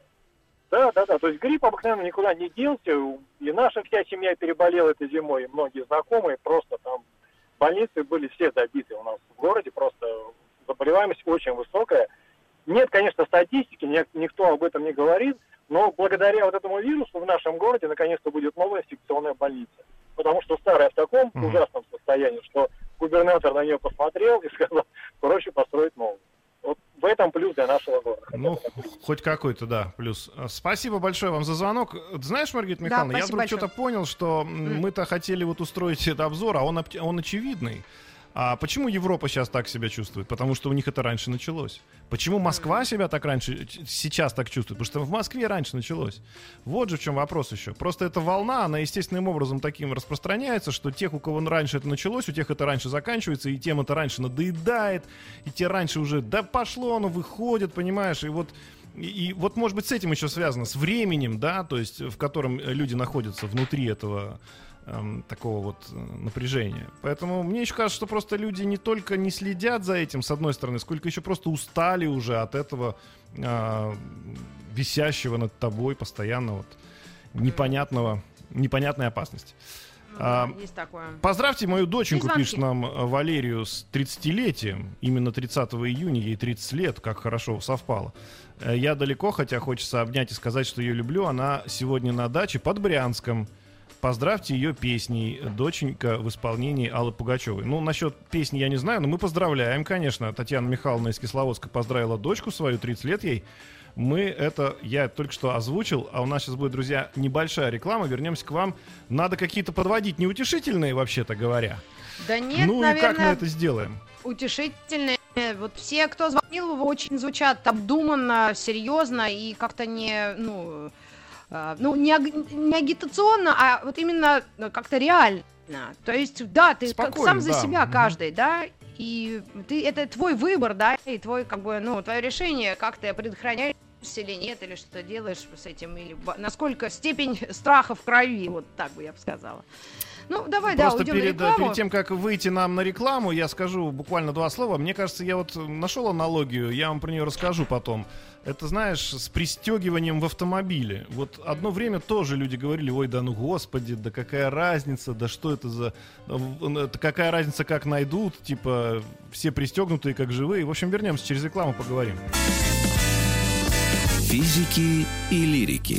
[SPEAKER 8] Да, да, да. То есть грипп обыкновенно никуда не делся. И наша вся семья переболела этой зимой. И многие знакомые просто там больницы были все забиты у нас в городе. Просто заболеваемость очень высокая. Нет, конечно, статистики, никто об этом не говорит. Но благодаря вот этому вирусу в нашем городе наконец-то будет новая инфекционная больница. Потому что старая в таком mm-hmm. ужасном состоянии, что губернатор на нее посмотрел и сказал, проще построить новую. Вот в этом плюс для нашего города.
[SPEAKER 3] Ну, хоть какой-то, да, плюс. Спасибо большое вам за звонок. Знаешь, Маргарита Михайловна, да, я вдруг большое. что-то понял, что mm. мы-то хотели вот устроить этот обзор, а он, он очевидный. А почему Европа сейчас так себя чувствует? Потому что у них это раньше началось. Почему Москва себя так раньше, сейчас так чувствует? Потому что в Москве раньше началось. Вот же в чем вопрос еще. Просто эта волна, она естественным образом таким распространяется, что тех, у кого раньше это началось, у тех это раньше заканчивается, и тем это раньше надоедает, и те раньше уже, да пошло, оно выходит, понимаешь, и вот... И, и вот, может быть, с этим еще связано, с временем, да, то есть в котором люди находятся внутри этого... такого вот напряжения. Поэтому мне еще кажется, что просто люди не только не следят за этим, с одной стороны, сколько еще просто устали уже от этого э, висящего над тобой постоянно вот непонятного, непонятной опасности.
[SPEAKER 2] Да, а, есть такое.
[SPEAKER 3] Поздравьте мою доченьку, пишет нам Валерию, с тридцатилетием. Именно тридцатого июня, ей тридцать лет, как хорошо совпало. Я далеко, хотя хочется обнять и сказать, что ее люблю. Она сегодня на даче под Брянском. Поздравьте ее песней «Доченька» в исполнении Аллы Пугачевой. Ну, насчет песни я не знаю, но мы поздравляем, конечно. Татьяна Михайловна из Кисловодска поздравила дочку свою, тридцать лет ей. Мы это, я только что озвучил, а у нас сейчас будет, друзья, небольшая реклама. Вернемся к вам. Надо какие-то подводить неутешительные, вообще-то говоря.
[SPEAKER 2] Да нет,
[SPEAKER 3] ну,
[SPEAKER 2] наверное,
[SPEAKER 3] и как мы это сделаем?
[SPEAKER 2] Утешительные. Вот все, кто звонил, очень звучат обдуманно, серьезно и как-то не, ну... Ну, не, аг- не агитационно, а вот именно как-то реально. То есть, да, ты как, сам за да. себя каждый, да, и ты, это твой выбор, да, и твой, как бы, ну, твое решение, как ты предохраняешься или нет, или что делаешь с этим, или насколько степень страха в крови, вот так бы я бы сказала. Ну, давай,
[SPEAKER 3] Просто
[SPEAKER 2] да, уйдем
[SPEAKER 3] перед,
[SPEAKER 2] на рекламу.
[SPEAKER 3] перед тем, как выйти нам на рекламу, я скажу буквально два слова. Мне кажется, я вот нашел аналогию, я вам про нее расскажу потом. Это, знаешь, с пристегиванием в автомобиле. Вот одно время тоже люди говорили: ой, да ну господи, да какая разница, да что это за... Это какая разница, как найдут, типа все пристегнутые, как живые. В общем, вернемся, через рекламу поговорим.
[SPEAKER 1] Физики и лирики.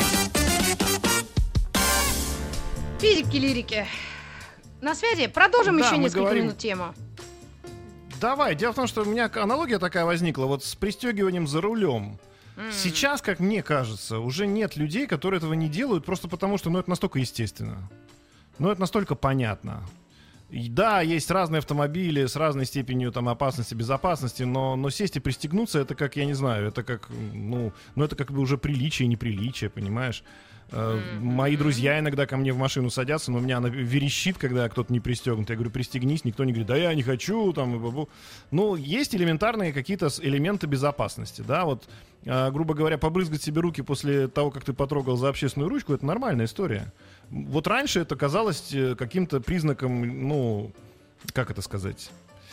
[SPEAKER 2] Физики, лирики. На связи. Продолжим да, еще несколько говорим... минут тему.
[SPEAKER 3] Давай. Дело в том, что у меня аналогия такая возникла вот с пристегиванием за рулем. Mm. Сейчас, как мне кажется, уже нет людей, которые этого не делают, просто потому что, ну, это настолько естественно. Ну, это настолько понятно. И да, есть разные автомобили с разной степенью там опасности, безопасности, но, но сесть и пристегнуться, это как, я не знаю, это как, ну, ну это как бы уже приличие, неприличие, понимаешь? Mm-hmm. Мои друзья иногда ко мне в машину садятся, но у меня она верещит, когда кто-то не пристегнут. Я говорю: пристегнись, никто не говорит: да я не хочу, там, и бабу. Ну, есть элементарные какие-то элементы безопасности, да, вот, э, грубо говоря, побрызгать себе руки после того, как ты потрогал за общественную ручку, это нормальная история. Вот раньше это казалось каким-то признаком, ну, как это сказать...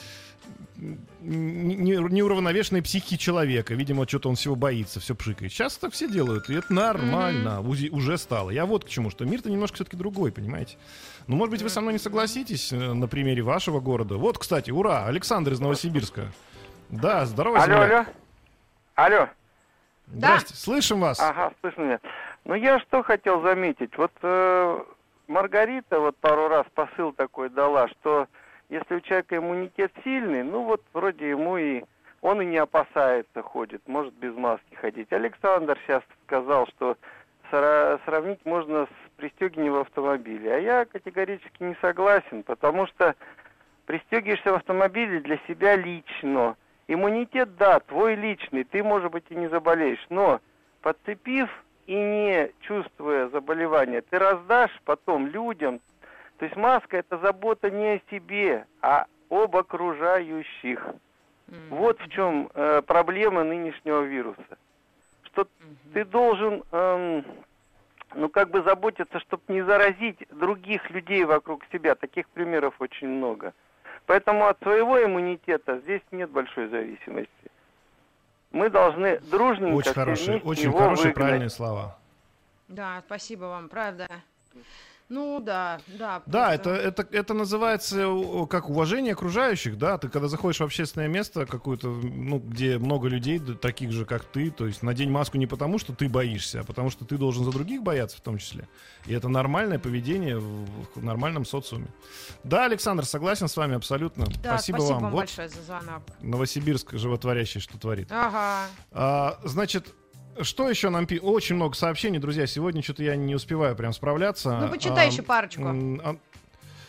[SPEAKER 3] неуравновешенной психики человека. Видимо, что-то он всего боится, все пшикает. Сейчас так все делают, и это нормально. Mm-hmm. Уже стало. Я вот к чему, что мир-то немножко все-таки другой, понимаете? Ну, может быть, вы со мной не согласитесь на примере вашего города. Вот, кстати, ура, Александр из Новосибирска. Да, здорово,
[SPEAKER 9] Алло,
[SPEAKER 3] земляк.
[SPEAKER 9] алло. Алло.
[SPEAKER 3] Здрасте, да. Слышим вас.
[SPEAKER 9] Ага, слышно меня. Ну, я что хотел заметить. Вот э, Маргарита вот пару раз посыл такой дала, что если у человека иммунитет сильный, ну вот вроде ему и он и не опасается, ходит, может без маски ходить. Александр сейчас сказал, что сра- сравнить можно с пристегиванием в автомобиле. А я категорически не согласен, потому что пристегиваешься в автомобиле для себя лично. Иммунитет, да, твой личный, ты, может быть, и не заболеешь, но подцепив и не чувствуя заболевания, ты раздашь потом людям. То есть маска — это забота не о себе, а об окружающих. Mm-hmm. Вот в чем э, проблема нынешнего вируса. Что mm-hmm. ты должен, эм, ну, как бы заботиться, чтобы не заразить других людей вокруг себя. Таких примеров очень много. Поэтому от своего иммунитета здесь нет большой зависимости. Мы должны дружненько
[SPEAKER 3] очень хорошие, очень
[SPEAKER 9] его
[SPEAKER 3] хорошие,
[SPEAKER 9] выгнать.
[SPEAKER 3] правильные слова.
[SPEAKER 2] Да, спасибо вам, правда. Ну да, да.
[SPEAKER 3] Да, это, это, это называется как уважение окружающих, да. Ты когда заходишь в общественное место какое-то, ну, где много людей, таких же, как ты, то есть надень маску не потому, что ты боишься, а потому что ты должен за других бояться в том числе. И это нормальное поведение в нормальном социуме. Да, Александр, согласен с вами абсолютно.
[SPEAKER 2] Да,
[SPEAKER 3] спасибо,
[SPEAKER 2] спасибо
[SPEAKER 3] вам.
[SPEAKER 2] вам
[SPEAKER 3] вот
[SPEAKER 2] большое за звонок.
[SPEAKER 3] Новосибирск животворящий, что творит.
[SPEAKER 2] Ага.
[SPEAKER 3] А, значит... Что еще нам пишут? Очень много сообщений, друзья. Сегодня что-то я не успеваю прям справляться.
[SPEAKER 2] Ну, почитай
[SPEAKER 3] а,
[SPEAKER 2] еще парочку.
[SPEAKER 3] А,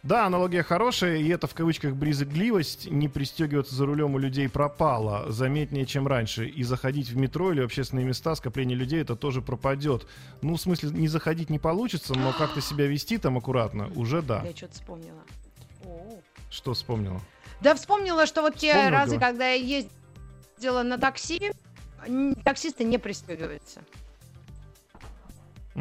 [SPEAKER 3] Да, аналогия хорошая, и это в кавычках брезгливость не пристегиваться за рулем у людей пропала заметнее, чем раньше. И заходить в метро или в общественные места, скопление людей, это тоже пропадет. Ну, в смысле, не заходить не получится, но как-то себя вести там аккуратно, уже да.
[SPEAKER 2] Я что-то вспомнила. О-о-о.
[SPEAKER 3] Что вспомнила?
[SPEAKER 2] Да вспомнила, что вот те
[SPEAKER 3] Вспомнила,
[SPEAKER 2] разы,
[SPEAKER 3] да.
[SPEAKER 2] когда я ездила на такси, таксисты не пристегиваются.
[SPEAKER 3] Угу.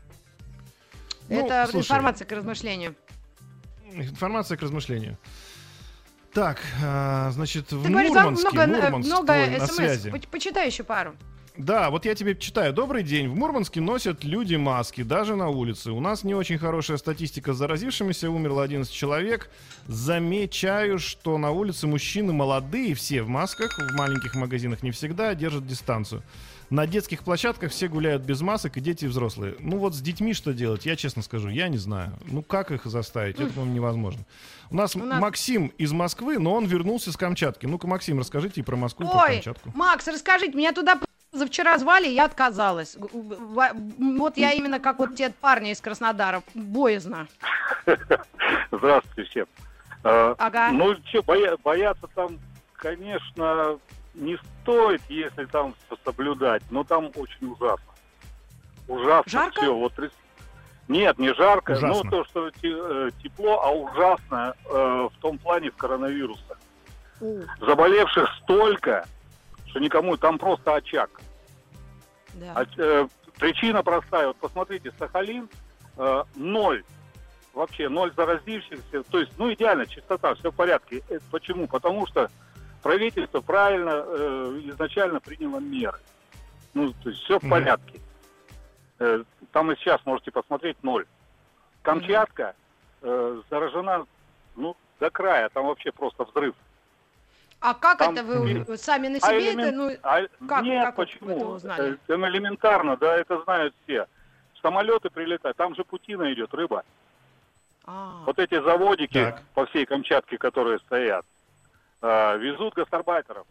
[SPEAKER 2] Это
[SPEAKER 3] ну,
[SPEAKER 2] информация к размышлению.
[SPEAKER 3] Информация к размышлению. Так, а, значит,
[SPEAKER 2] Ты
[SPEAKER 3] в
[SPEAKER 2] говоришь,
[SPEAKER 3] Мурманске,
[SPEAKER 2] много,
[SPEAKER 3] Мурманск
[SPEAKER 2] много
[SPEAKER 3] твой на
[SPEAKER 2] смс.
[SPEAKER 3] связи.
[SPEAKER 2] По- Почитай еще пару.
[SPEAKER 3] Да, вот я тебе читаю. Добрый день. В Мурманске носят люди маски, даже на улице. У нас не очень хорошая статистика с заразившимися. Умерло одиннадцать человек. Замечаю, что на улице мужчины молодые, все в масках. В маленьких магазинах не всегда держат дистанцию. На детских площадках все гуляют без масок, и дети, и взрослые. Ну вот с детьми что делать, я честно скажу, я не знаю. Ну как их заставить, это, по-моему, невозможно. У нас, У нас Максим из Москвы, но он вернулся с Камчатки. Ну-ка, Максим, расскажите и про Москву, и про
[SPEAKER 2] Ой,
[SPEAKER 3] Камчатку.
[SPEAKER 2] Макс, расскажите, меня туда завчера звали, я отказалась. Вот я именно как вот те парни из Краснодара, боязно.
[SPEAKER 10] Здравствуйте всем. А,
[SPEAKER 2] ага.
[SPEAKER 10] Ну, что, боя- бояться там, конечно, не стоит, если там все соблюдать, но там очень ужасно. Ужасно
[SPEAKER 2] Жарко?
[SPEAKER 10] все. Вот, нет, не жарко,
[SPEAKER 3] Ужасно.
[SPEAKER 10] но то, что те- тепло, а ужасно э, в том плане коронавируса.
[SPEAKER 2] У,
[SPEAKER 10] Заболевших столько, что никому, там просто очаг.
[SPEAKER 2] да.
[SPEAKER 10] А, э, причина простая. Вот посмотрите, Сахалин э, ноль. Вообще ноль заразившихся. То есть, ну, идеально, чистота, все в порядке. Это почему? Потому что правительство правильно э, изначально приняло меры. Ну, то есть все в
[SPEAKER 3] Мгм.
[SPEAKER 10] порядке. Э, там и сейчас можете посмотреть ноль. Камчатка э, заражена, ну, до края. Там вообще просто взрыв.
[SPEAKER 2] А как
[SPEAKER 10] Там-
[SPEAKER 2] это вы сами на
[SPEAKER 10] А
[SPEAKER 2] себе
[SPEAKER 10] элемент-
[SPEAKER 2] это, ну,
[SPEAKER 10] а-
[SPEAKER 2] как-
[SPEAKER 10] Нет,
[SPEAKER 2] как вы это
[SPEAKER 10] почему?
[SPEAKER 2] узнали?
[SPEAKER 10] Э, Там элементарно, да, это знают все. Самолеты прилетают, там же путина идет, рыба.
[SPEAKER 2] а,
[SPEAKER 10] Вот эти заводики
[SPEAKER 3] Так.
[SPEAKER 10] по всей Камчатке, которые стоят, э, везут гастарбайтеров.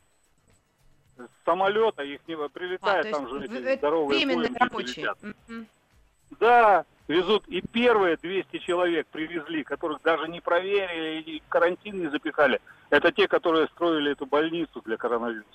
[SPEAKER 10] С самолета их не
[SPEAKER 2] а,
[SPEAKER 10] прилетает,
[SPEAKER 2] то
[SPEAKER 10] там
[SPEAKER 2] есть
[SPEAKER 10] же
[SPEAKER 2] в-
[SPEAKER 10] эти
[SPEAKER 2] это
[SPEAKER 10] здоровые
[SPEAKER 2] временные
[SPEAKER 10] Боинги
[SPEAKER 2] рабочие.
[SPEAKER 10] летят.
[SPEAKER 2] Мгм.
[SPEAKER 10] Да, везут. И первые двести человек привезли, которых даже не проверили и в карантин не запихали. Это те, которые строили эту больницу для коронавируса.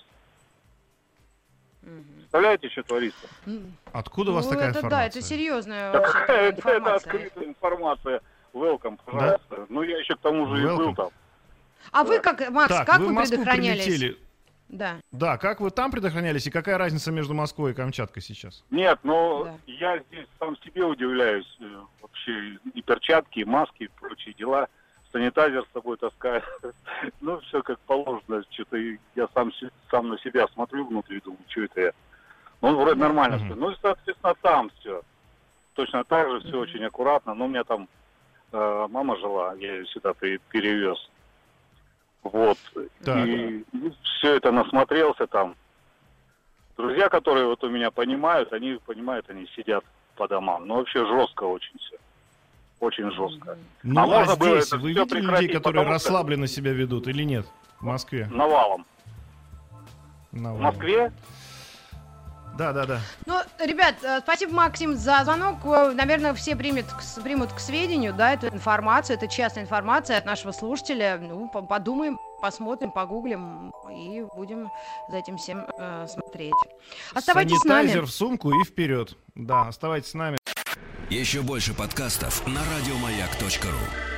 [SPEAKER 2] Мгм.
[SPEAKER 10] Представляете, что творится?
[SPEAKER 2] М.
[SPEAKER 3] Откуда у вас
[SPEAKER 2] Ну,
[SPEAKER 3] такая
[SPEAKER 2] это
[SPEAKER 3] информация?
[SPEAKER 2] да, это серьезная
[SPEAKER 10] Так,
[SPEAKER 2] вообще
[SPEAKER 10] это, это
[SPEAKER 2] информация.
[SPEAKER 10] открытая информация. Welcome, пожалуйста. Ну, я еще к тому же и был
[SPEAKER 3] Welcome.
[SPEAKER 10] там.
[SPEAKER 2] А вы как, Макс,
[SPEAKER 3] Так,
[SPEAKER 2] как
[SPEAKER 3] вы
[SPEAKER 2] вы,
[SPEAKER 3] в Москву
[SPEAKER 2] предохранялись?
[SPEAKER 3] прилетели.
[SPEAKER 2] Да.
[SPEAKER 3] Да, как вы там предохранялись и какая разница между Москвой и Камчаткой сейчас?
[SPEAKER 10] Нет, но
[SPEAKER 2] Да.
[SPEAKER 10] я здесь сам себе удивляюсь. э, Вообще и перчатки, и маски, и прочие дела. Санитайзер с собой таскаю. Ну, все как положено. Что-то я сам, се- сам на себя смотрю внутри, думаю, что это я. Ну, вроде нормально
[SPEAKER 3] Мгм.
[SPEAKER 10] все. Ну, и, соответственно, там все. Точно так же, все
[SPEAKER 2] Мгм.
[SPEAKER 10] очень аккуратно. Но у меня там э, мама жила, я ее сюда при- перевез. Вот.
[SPEAKER 3] Так.
[SPEAKER 10] И все это насмотрелся там. Друзья, которые вот у меня понимают, они понимают, они сидят по домам. Но вообще жестко очень все. Очень жестко.
[SPEAKER 3] Ну, а,
[SPEAKER 10] можно было
[SPEAKER 3] здесь
[SPEAKER 10] это
[SPEAKER 3] вы
[SPEAKER 10] всё
[SPEAKER 3] видели людей,
[SPEAKER 10] прекратить,
[SPEAKER 3] которые
[SPEAKER 10] потому что-
[SPEAKER 3] расслабленно себя ведут или нет? В Москве?
[SPEAKER 10] Навалом.
[SPEAKER 3] На
[SPEAKER 10] В
[SPEAKER 3] Волге.
[SPEAKER 10] Москве?
[SPEAKER 3] Да, да, да.
[SPEAKER 2] Ну, ребят, э, спасибо, Максим, за звонок. Э, Наверное, все примут, к с- примут к сведению, да, эту информацию, это частная информация от нашего слушателя. Ну, по- подумаем, посмотрим, погуглим и будем за этим всем э, смотреть. Оставайтесь с нами.
[SPEAKER 3] Санитайзер в сумку и вперед. Да, оставайтесь с нами.
[SPEAKER 1] Еще больше подкастов на радиомаяк точка ру.